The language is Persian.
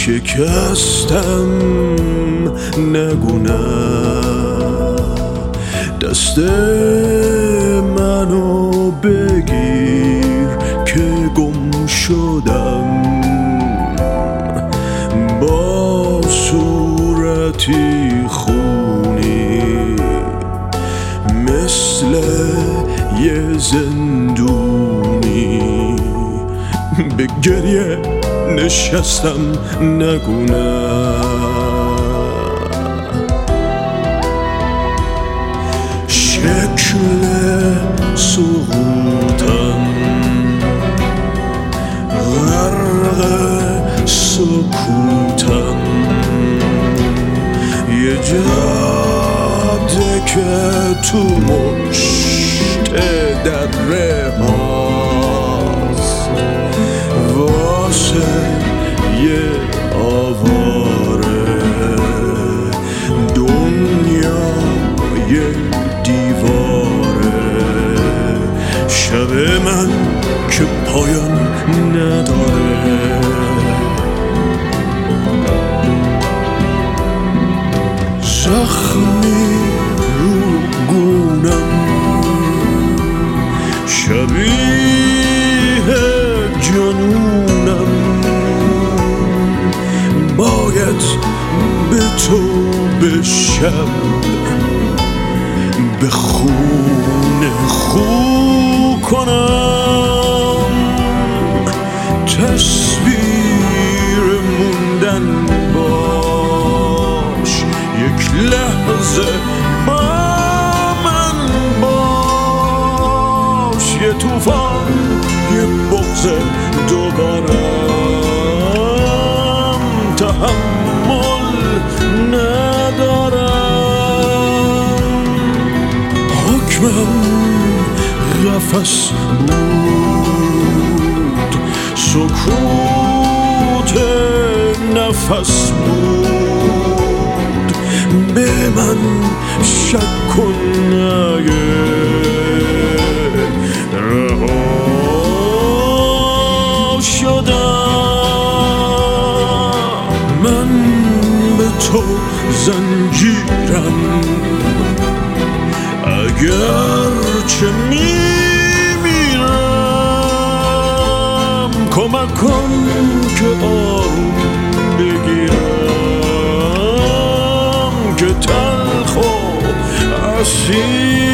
شکستم نگو نه، دست منو بگیر که گم شدم، با صورتی خونی مثل یه زندونی به گریه نشستم نگو نه. شکل سقوطم غرق سکوتم، یه جاده که تو مشت دره هاست واسه یه آواره، دنیا یه دیواره، شب من که پایان نداره. زخمی رو گونم شبیه جنونم، باید به تو بشم، به خون خو کنم، تصویر موندن باش، یک لحظه با من باش، یه طوفان یه بغض دوبارم، تحمل ندارم، حکمم قفس بود، سکوت نفس بود، به من شک کن نگه، رها شدم من به تو زنجیرم، اگر چه میمیرم کمک کن که آروم بگیرم، که تلخ و عصیر